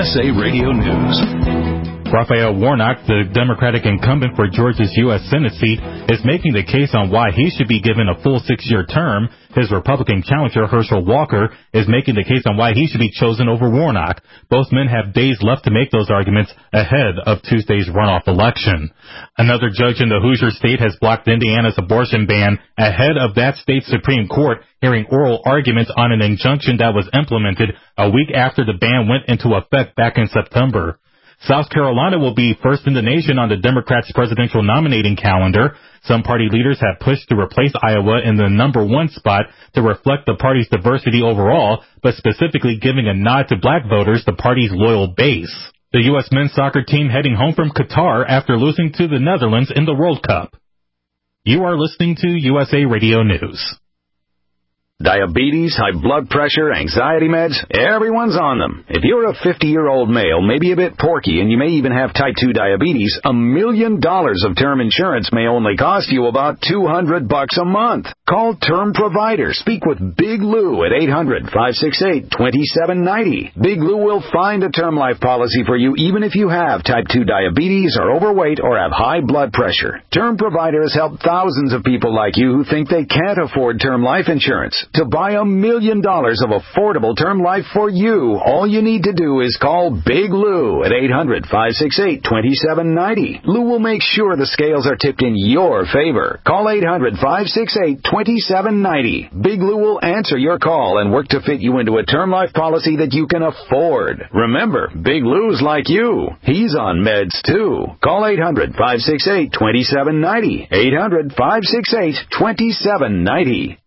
USA Radio News. Raphael Warnock, the Democratic incumbent for Georgia's U.S. Senate seat, is making the case on why he should be given a full 6-year term. His Republican challenger, Herschel Walker, is making the case on why he should be chosen over Warnock. Both men have days left to make those arguments ahead of Tuesday's runoff election. Another judge in the Hoosier state has blocked Indiana's abortion ban ahead of that state's Supreme Court hearing oral arguments on an injunction that was implemented a week after the ban went into effect back in September. South Carolina will be first in the nation on the Democrats' presidential nominating calendar. Some party leaders have pushed to replace Iowa in the number 1 spot to reflect the party's diversity overall, but specifically giving a nod to black voters, the party's loyal base. The U.S. men's soccer team heading home from Qatar after losing to the Netherlands in the World Cup. You are listening to USA Radio News. Diabetes, high blood pressure, anxiety meds, everyone's on them. If you're a 50-year-old male, maybe a bit porky, and you may even have type 2 diabetes, $1 million of term insurance may only cost you about $200 a month. Call Term Provider. Speak with Big Lou at 800-568-2790. Big Lou will find a term life policy for you even if you have type 2 diabetes, are overweight, or have high blood pressure. Term Provider has helped thousands of people like you who think they can't afford term life insurance. To buy $1 million of affordable term life for you, all you need to do is call Big Lou at 800-568-2790. Lou will make sure the scales are tipped in your favor. Call 800-568-2790. Big Lou will answer your call and work to fit you into a term life policy that you can afford. Remember, Big Lou's like you. He's on meds too. Call 800-568-2790. 800-568-2790.